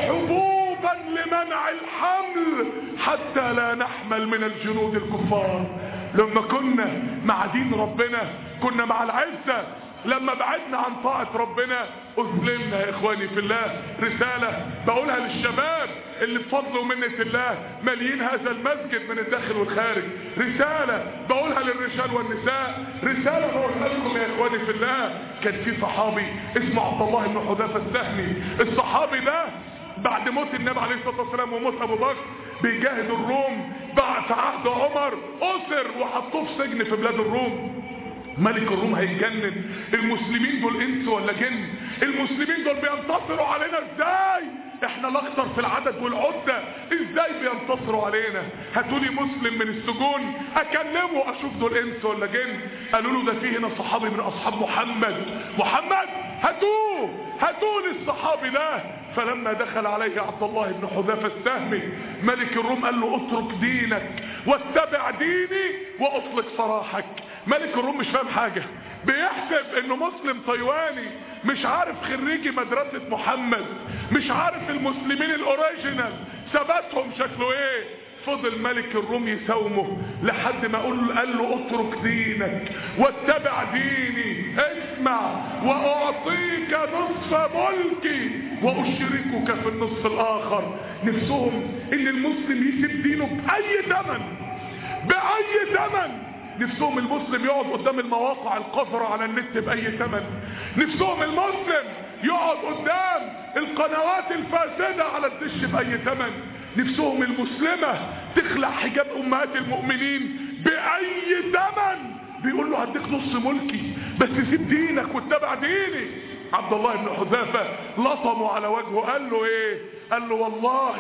حبوبا لمنع الحمل حتى لا نحمل من الجنود الكفار. لما كنا مع دين ربنا كنا مع العزة، لما بعدنا عن طاعة ربنا أذللنا. يا إخواني في الله، رسالة بقولها للشباب اللي بفضل ومنة الله ماليين هذا المسجد من الداخل والخارج، رسالة بقولها للرجال والنساء، رسالة بقولها لكم يا إخواني في الله. كان في صحابي اسمه عبد الله بن حذافة السهمي. الصحابي ده بعد موت النبي عليه الصلاة والسلام وموت أبو بكر بيجاهد الروم، بعد في عهد عمر أسر وحطوه في سجن في بلاد الروم. ملك الروم هيتجنن، المسلمين دول انس ولا جن؟ المسلمين دول بينتصروا علينا ازاي؟ احنا الاكثر في العدد والعدة، ازاي بينتصروا علينا؟ هاتولي مسلم من السجون اكلمه اشوف دول انس ولا جن. قالوا له ده فيه هنا صحابي من اصحاب محمد، محمد هاتوه هاتولي الصحابي ده. فلما دخل عليه عبد الله بن حذافة السهمي ملك الروم قال له اترك دينك واتبع ديني واطلق سراحك. ملك الروم مش فاهم حاجة، بيحسب انه مسلم تايواني مش عارف خريجي مدرسة محمد، مش عارف المسلمين الاوريجينال ثباتهم شكله ايه. فضل ملك الروم يساومه لحد ما قال له قال له اترك دينك واتبع ديني، اسمع واعطيك نصف ملكي واشركك في النصف الاخر. نفسهم ان المسلم يسيب دينه باي ثمن، باي ثمن. نفسهم المسلم يقعد قدام المواقع القذرة على النت بأي ثمن، نفسهم المسلم يقعد قدام القنوات الفاسدة على الدش بأي ثمن، نفسهم المسلمة تخلع حجاب أمهات المؤمنين بأي ثمن. بيقول له هديك نص ملكي بس سيب دينك واتبع ديني. عبد الله بن حذافة لطمه على وجهه، قال له ايه؟ قال له والله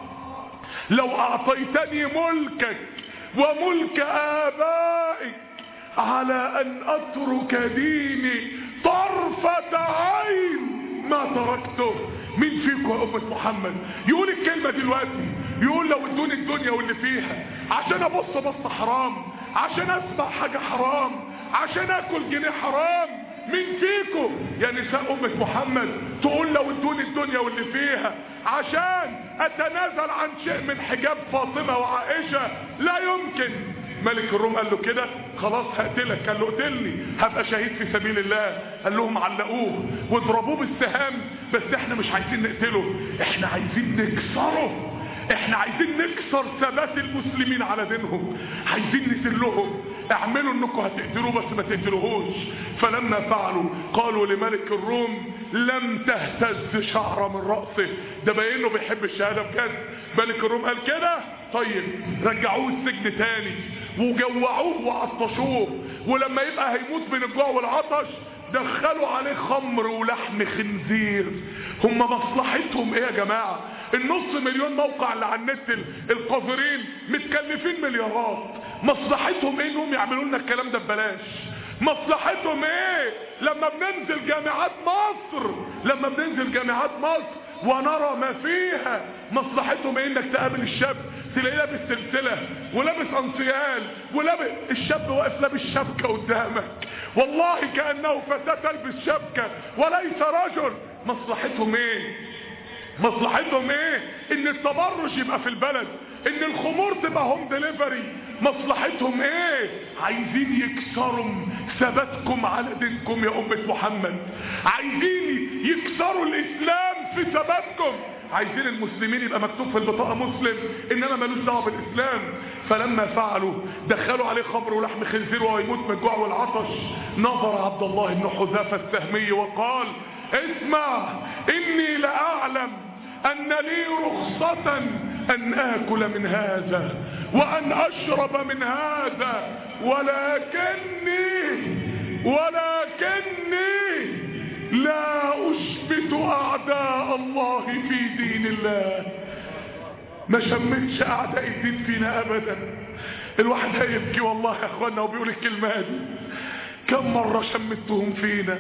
لو أعطيتني ملكك وملك آبائك على أن أترك ديني طرفة عين ما تركته. مين فيكم يا أمة محمد يقول الكلمة دلوقتي؟ يقول لو ادوني الدنيا واللي فيها عشان أبص بص حرام، عشان أسمع حاجة حرام، عشان أكل جنيه حرام. مين فيكم يا نساء أمة محمد تقول لو ادوني الدنيا واللي فيها عشان أتنازل عن شيء من حجاب فاطمة وعائشة؟ لا يمكن. ملك الروم قال له كده خلاص هقتلك. قال له اقتلني هبقى شهيد في سبيل الله. قال لهم علقوه واضربوه بالسهام، بس احنا مش عايزين نقتله، احنا عايزين نكسره، احنا عايزين نكسر ثبات المسلمين على دينهم، عايزين نسلهم. اعملوا انكم هتقتلوه بس ما تقتلوهوش. فلما فعلوا قالوا لملك الروم لم تهتز شعره من رأسه. ده باين له بيحب الشهادة بجد. ملك الروم قال كده، طيب رجعوه السجن تاني وجوعوه وعطشوه، ولما يبقى هيموت من الجوع والعطش دخلوا عليه خمر ولحم خنزير. هم مصلحتهم ايه يا جماعة؟ النص مليون موقع اللي على النت القذرين متكلفين مليارات، مصلحتهم ايه انهم يعملوا لنا الكلام ده ببلاش؟ مصلحتهم ايه لما بننزل جامعات مصر لما بننزل جامعات مصر ونرى ما فيها؟ مصلحتهم ايه انك تقابل الشاب تلاقيه لابس سلسله ولابس انسيال ولابس، الشاب واقف لابس شبكه قدامك والله كانه فتاه تلبس شبكه وليس رجل. مصلحتهم ايه؟ مصلحتهم ايه؟ ان التبرج يبقى في البلد، ان الخمور تبقى هوم ديليفري. مصلحتهم ايه؟ عايزين يكسروا ثباتكم على دينكم يا أمة محمد، عايزين يكسروا الاسلام في ثباتكم، عايزين المسلمين يبقى مكتوب في البطاقة مسلم انما ملوش دعوه بالاسلام. فلما فعلوا دخلوا عليه خمر ولحم خنزير وهو يموت من الجوع والعطش. نظر عبد الله بن حذافة السهمي وقال: اسمع، اني لاعلم ان لي رخصة ان اكل من هذا وان اشرب من هذا، ولكني ولكني لا اشبت اعداء الله في دين الله. ما شمتش اعداء الدين فينا ابدا. الواحد هيبكي والله يا اخوانا وبيقول الكلمة دي. كم مرة شمتهم فينا،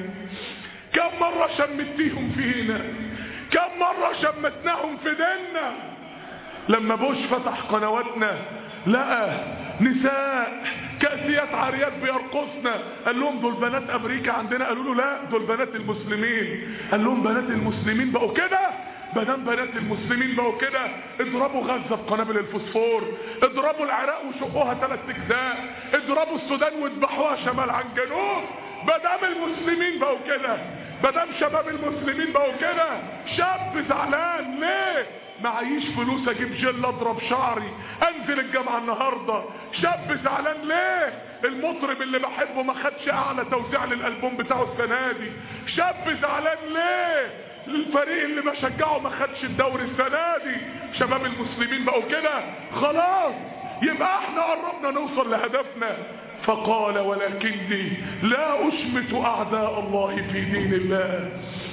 كم مرة شمتيهم فينا، كم مرة شمتناهم في ديننا. لما بوش فتح قنواتنا لقى نساء كاسيات عاريات بيرقصنا، قال لهم دول بنات امريكا عندنا، قالوا له لا دول بنات المسلمين. قال لهم بنات المسلمين بقوا كده؟ بدام بنات المسلمين بقوا كده اضربوا غزة بقنابل الفوسفور، اضربوا العراق وشقوها ثلاث اجزاء، اضربوا السودان واذبحوها شمال عن جنوب. بدام المسلمين بقوا كده، بدام شباب المسلمين بقوا كده، شاب زعلان ليه؟ معيش فلوس اجيب جل اضرب شعري انزل الجامعه النهارده. شاب زعلان ليه؟ المطرب اللي بحبه ما خدش اعلى توزيع للالبوم بتاعه السنه دي. شاب زعلان ليه؟ الفريق اللي بشجعه ما خدش الدوري السنه دي. شباب المسلمين بقوا كده، خلاص يبقى احنا قربنا نوصل لهدفنا. فقال: ولكني لا اشمت اعداء الله في دين الله.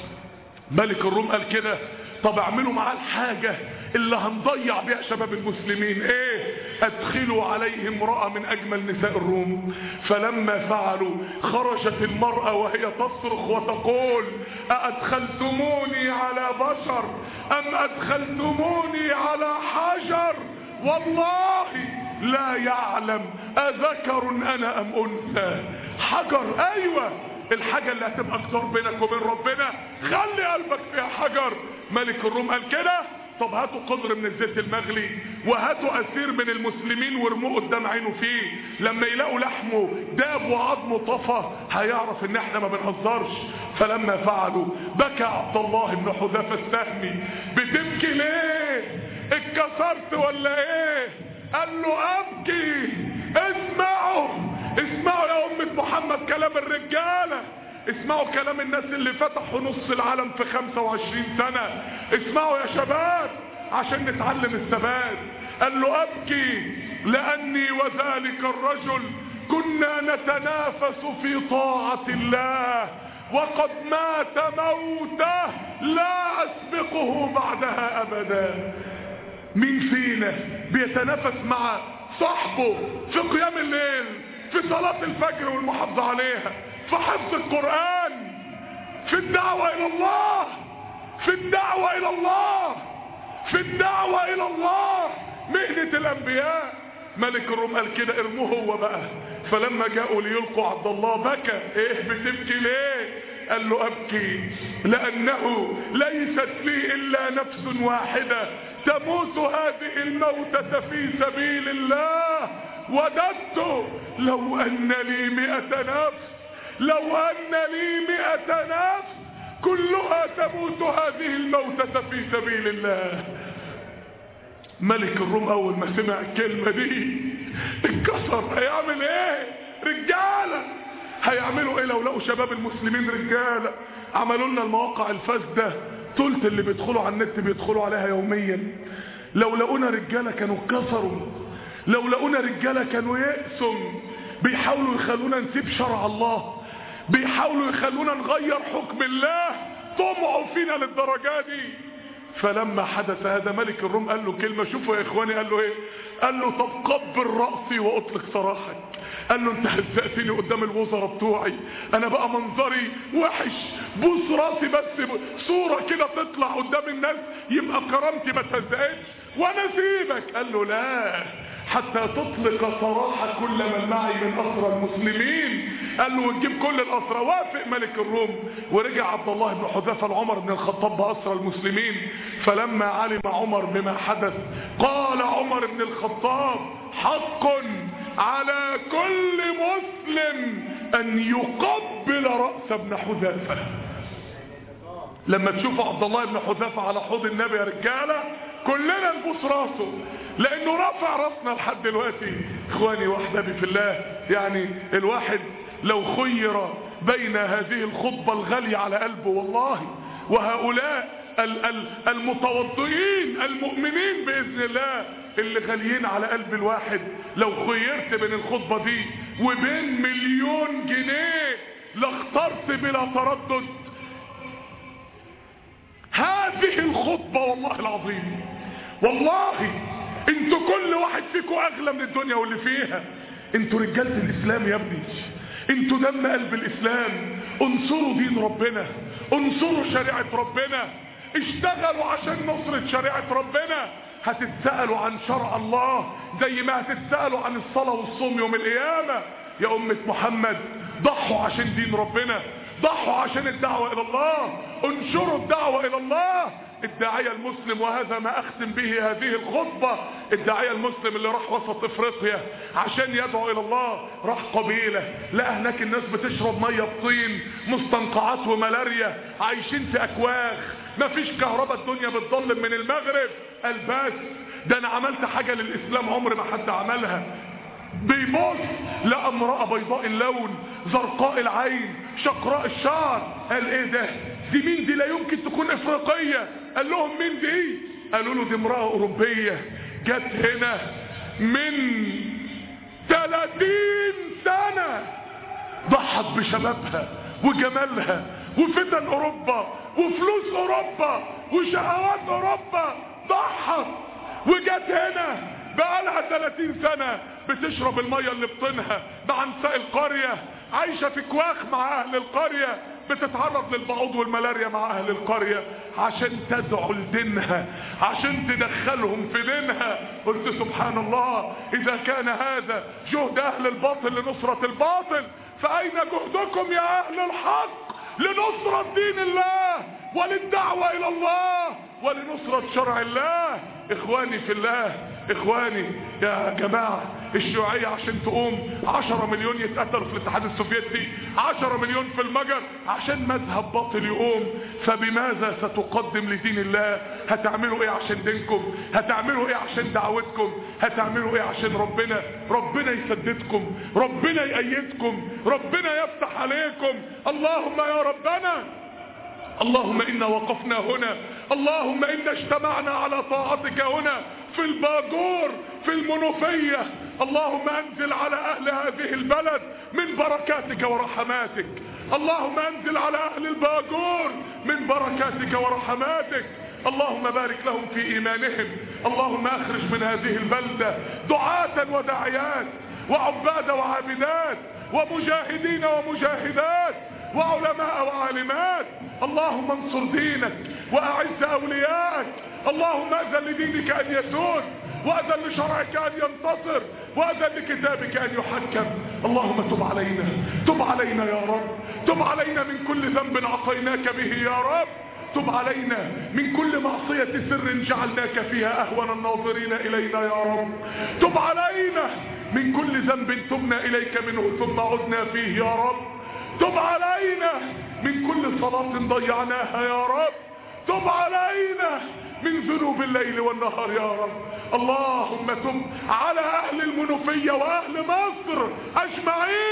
ملك الروم قال كده، طب اعملوا معاه الحاجة اللي هنضيع بيها شباب المسلمين. ايه؟ ادخلوا عليه امرأة من اجمل نساء الروم. فلما فعلوا خرجت المرأة وهي تصرخ وتقول: أأدخلتموني على بشر ام ادخلتموني على حجر؟ والله لا يعلم اذكر انا ام انثى. حجر، ايوه الحاجة اللي هتبقى اكتر بينك وبين ربنا خلي قلبك فيها حجر. ملك الروم قال كده، طب هاتوا قدر من الزيت المغلي وهاتوا اسير من المسلمين وارموه قدام عينه فيه، لما يلاقوا لحمه داب وعظمه طفى هيعرف ان احنا ما بنهزرش. فلما فعلوا بكى عبد الله بن حذافة السهمي. بتبكي ليه؟ اتكسرت ولا ايه؟ قال له ابكي. اسمعوا اسمعوا يا أمة محمد كلام الرجالة، اسمعوا كلام الناس اللي فتحوا نص العالم في خمسة وعشرين سنة. اسمعوا يا شباب عشان نتعلم الثبات. قال له ابكي لاني وذلك الرجل كنا نتنافس في طاعة الله وقد مات موته لا اسبقه بعدها ابدا. مين فينا بيتنافس مع صاحبه في قيام الليل، في صلاة الفجر والمحافظة عليها، في حفظ القرآن، في الدعوة الى الله، في الدعوة الى الله، في الدعوة الى الله، مهنة الانبياء. ملك الروم قال كده، ارموه هو بقى. فلما جاءوا ليلقوا عبد الله بكى. ايه بتبكي ليه؟ قال له ابكي لانه ليست لي الا نفس واحدة تموت هذه الموتة في سبيل الله. وددت لو ان لي مئة نفس، لو ان لي مئة نفس كلها تموت هذه الموتة في سبيل الله. ملك الروم اول ما سمع الكلمة دي اتكسر. هيعمل ايه؟ رجالة هيعملوا ايه لو لقوا شباب المسلمين رجاله؟ عملوا لنا المواقع الفاسده، ثلث اللي بيدخلوا على النت بيدخلوا عليها يوميا. لو لقونا رجاله كانوا كفروا، لو لقونا رجاله كانوا يأسوا، بيحاولوا يخلونا نسيب شرع الله، بيحاولوا يخلونا نغير حكم الله، طمعوا فينا للدرجه دي. فلما حدث هذا ملك الروم قال له كلمه، شوفوا يا اخواني قال له ايه؟ قال له طب قبل راسي واطلق سراحك. قال له انت هزقتني قدام الوزراء بتوعي، انا بقى منظري وحش، بوس راسي بس صوره كده تطلع قدام الناس يبقى كرامتي ما تهزقتش وانا سيبك. قال له لا، حتى تطلق سراح كل من معي من اسرى المسلمين. قال له وتجيب كل الاسرى. وافق ملك الروم، ورجع عبد الله بن حذافه لعمر بن الخطاب باسرى المسلمين. فلما علم عمر بما حدث قال عمر بن الخطاب حق على كل مسلم ان يقبل راس ابن حذافه. لما تشوفوا عبد الله بن حذافه على حوض النبي يا رجاله كلنا نبوس راسه، لانه رفع راسنا لحد دلوقتي. اخواني واحبابي في الله، يعني الواحد لو خير بين هذه الخطبه الغاليه على قلبه والله وهؤلاء المتوضئين المؤمنين باذن الله اللي غاليين على قلب الواحد، لو خيرت بين الخطبه دي وبين مليون جنيه لاخترت بلا تردد هذه الخطبه. والله العظيم والله انتوا كل واحد فيكم اغلى من الدنيا واللي فيها. انتوا رجاله الاسلام يا ابني، انتوا دم قلب الاسلام. انصروا دين ربنا، انصروا شريعه ربنا، اشتغلوا عشان نصرة شريعه ربنا. هتتسألوا عن شرع الله زي ما هتتسألوا عن الصلاة والصوم يوم القيامة. يا أمة محمد ضحوا عشان دين ربنا، ضحوا عشان الدعوة إلى الله، انشروا الدعوة إلى الله. الداعية المسلم، وهذا ما أختم به هذه الخطبة، الداعية المسلم اللي راح وسط إفريقيا عشان يدعو إلى الله، راح قبيلة لقى هناك الناس بتشرب مية بطين، مستنقعات وملاريا، عايشين في أكواخ، مفيش كهرباء، الدنيا بتضلم من المغرب. قال بس ده أنا عملت حاجة للإسلام عمر ما حد عملها. بيبص لقى امرأة بيضاء اللون، زرقاء العين، شقراء الشعر. قال ايه ده؟ دي مين دي؟ لا يمكن تكون افريقية. قال لهم مين دي؟ قالوا له دي امرأة اوروبية جت هنا من ثلاثين سنة، ضحت بشبابها وجمالها وفتن اوروبا وفلوس اوروبا وشهوات اوروبا، ضحت وجت هنا بقالها ثلاثين سنة بتشرب المية اللي بطنها مع نساء القرية، عايشة في كواخ مع اهل القرية، بتتعرض للبعوض والملاريا مع اهل القرية عشان تدعو لدينها، عشان تدخلهم في دينها. قلت سبحان الله، اذا كان هذا جهد اهل الباطل لنصرة الباطل، فاين جهدكم يا اهل الحق لنصرة دين الله وللدعوة الى الله ولنصرة شرع الله. اخواني في الله، اخواني يا جماعة، الشيوعية عشان تقوم عشرة مليون يتقتلوا في الاتحاد السوفيتي، عشرة مليون في المجر عشان مذهب باطل يقوم. فبماذا ستقدم لدين الله؟ هتعملوا ايه عشان دينكم؟ هتعملوا ايه عشان دعوتكم؟ هتعملوا ايه عشان ربنا؟ ربنا يسددكم، ربنا يأيدكم، ربنا يفتح عليكم. اللهم يا ربنا، اللهم إنا وقفنا هنا، اللهم إنا اجتمعنا على طاعتك هنا في الباجور في المنوفية. اللهم أنزل على أهل هذه البلد من بركاتك ورحماتك، اللهم أنزل على أهل الباجور من بركاتك ورحماتك. اللهم بارك لهم في إيمانهم. اللهم أخرج من هذه البلدة دعاة وداعيات وعباد وعابدات ومجاهدين ومجاهدات وعلماء وعالمات. اللهم انصر دينك واعز اوليائك. اللهم اذن لدينك ان يسود، واذن لشرعك ان ينتصر، واذن لكتابك ان يحكم. اللهم تب علينا، تب علينا يا رب، تب علينا من كل ذنب عصيناك به يا رب، تب علينا من كل معصية سر جعلناك فيها اهون الناظرين الينا يا رب، تب علينا من كل ذنب تبنا اليك منه ثم عدنا فيه يا رب، تب علينا من كل صلاة ضيعناها يا رب، تب علينا من ذنوب الليل والنهار يا رب. اللهم تب على اهل المنوفية واهل مصر اجمعين،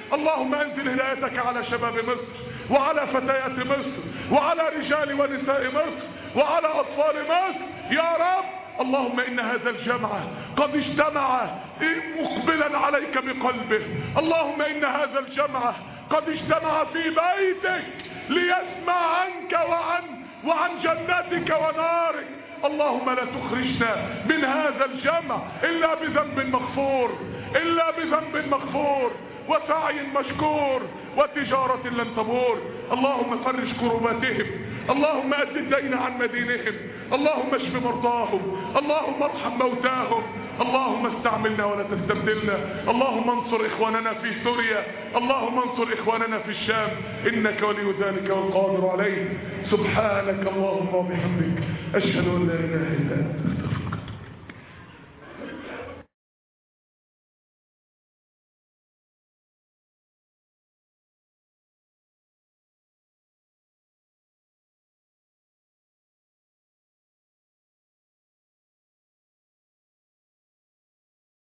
اللهم انزل هدايتك على شباب مصر وعلى فتيات مصر وعلى رجال ونساء مصر وعلى اطفال مصر يا رب. اللهم ان هذا الجمع قد اجتمع مقبلا عليك بقلبه. اللهم ان هذا الجمع قد اجتمع في بيتك ليسمع عنك وعن وعن جنتك ونارك. اللهم لا تخرجنا من هذا الجمع الا بذنب مغفور الا بذنب مغفور وسعي مشكور وتجارة لن تبور. اللهم فرج كرباتهم، اللهم أد الدين عن مدينهم، اللهم اشف مرضاهم، اللهم ارحم موتاهم، اللهم استعملنا ولا تستبدلنا، اللهم انصر اخواننا في سوريا، اللهم انصر اخواننا في الشام، انك ولي ذلك والقادر عليه. سبحانك اللهم وبحمدك اشهد ان لا اله الا انت.